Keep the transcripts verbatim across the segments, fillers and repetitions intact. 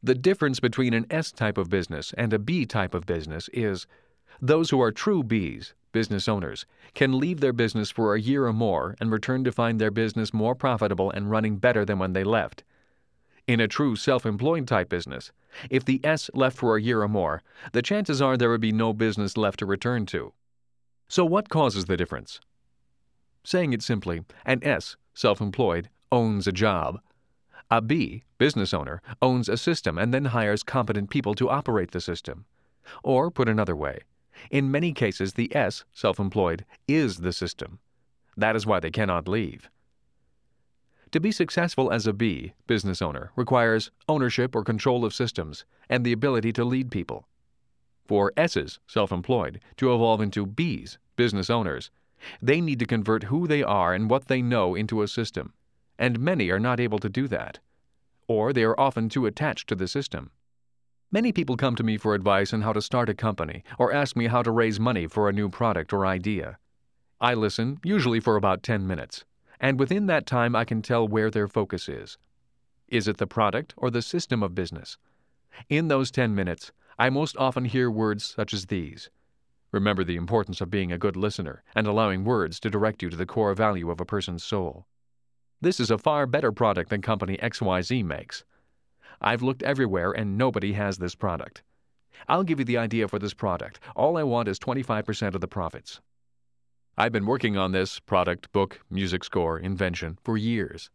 The difference between an S type of business and a B type of business is those who are true Bs, business owners, can leave their business for a year or more and return to find their business more profitable and running better than when they left. In a true self-employed type business, if the S left for a year or more, the chances are there would be no business left to return to. So what causes the difference? Saying it simply, an S, self-employed, owns a job. A B, business owner, owns a system and then hires competent people to operate the system. Or, put another way, in many cases the S, self-employed, is the system. That is why they cannot leave. To be successful as a B, business owner, requires ownership or control of systems and the ability to lead people. For S's, self-employed, to evolve into B's, business owners, they need to convert who they are and what they know into a system, and many are not able to do that. Or they are often too attached to the system. Many people come to me for advice on how to start a company or ask me how to raise money for a new product or idea. I listen, usually for about ten minutes, and within that time I can tell where their focus is. Is it the product or the system of business? In those ten minutes, I most often hear words such as these. Remember the importance of being a good listener and allowing words to direct you to the core value of a person's soul. This is a far better product than company X Y Z makes. I've looked everywhere and nobody has this product. I'll give you the idea for this product. All I want is twenty-five percent of the profits. I've been working on this product, book, music score, invention for years.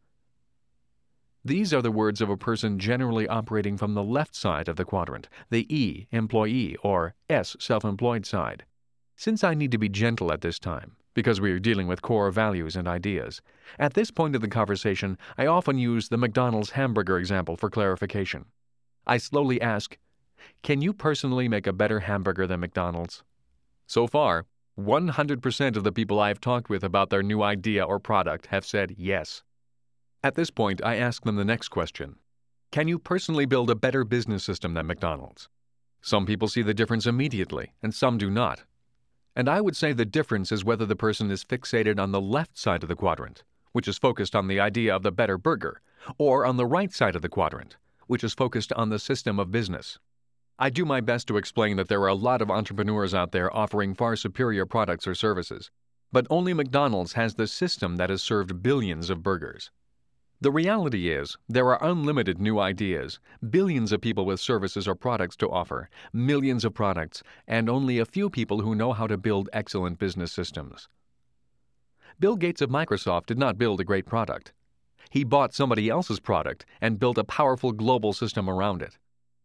These are the words of a person generally operating from the left side of the quadrant, the E, employee, or S, self-employed side. Since I need to be gentle at this time, because we are dealing with core values and ideas, at this point of the conversation, I often use the McDonald's hamburger example for clarification. I slowly ask, can you personally make a better hamburger than McDonald's? So far, one hundred percent of the people I have talked with about their new idea or product have said yes. At this point, I ask them the next question. Can you personally build a better business system than McDonald's? Some people see the difference immediately, and some do not. And I would say the difference is whether the person is fixated on the left side of the quadrant, which is focused on the idea of the better burger, or on the right side of the quadrant, which is focused on the system of business. I do my best to explain that there are a lot of entrepreneurs out there offering far superior products or services, but only McDonald's has the system that has served billions of burgers. The reality is, there are unlimited new ideas, billions of people with services or products to offer, millions of products, and only a few people who know how to build excellent business systems. Bill Gates of Microsoft did not build a great product. He bought somebody else's product and built a powerful global system around it.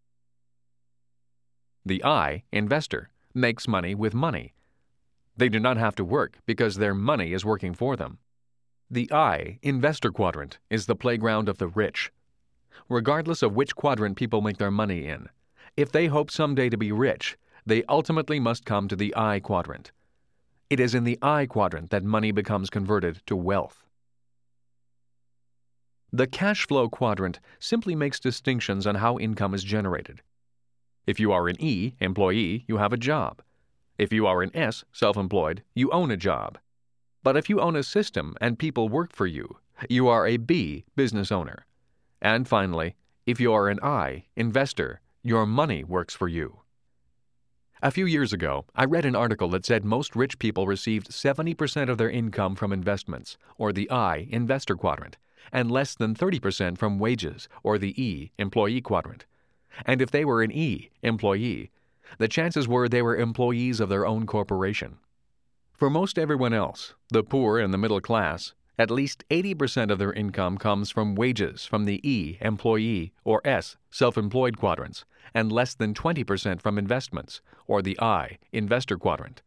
The I, investor, makes money with money. They do not have to work because their money is working for them. The I, investor quadrant, is the playground of the rich. Regardless of which quadrant people make their money in, if they hope someday to be rich, they ultimately must come to the I quadrant. It is in the I quadrant that money becomes converted to wealth. The cash flow quadrant simply makes distinctions on how income is generated. If you are an E, employee, you have a job. If you are an S, self-employed, you own a job. But if you own a system and people work for you, you are a B, business owner. And finally, if you are an I, investor, your money works for you. A few years ago, I read an article that said most rich people received seventy percent of their income from investments, or the I, investor quadrant, and less than thirty percent from wages, or the E, employee quadrant. And if they were an E, employee, the chances were they were employees of their own corporation. For most everyone else, the poor and the middle class, at least eighty percent of their income comes from wages from the E, employee, or S, self-employed quadrants, and less than twenty percent from investments, or the I, investor quadrant.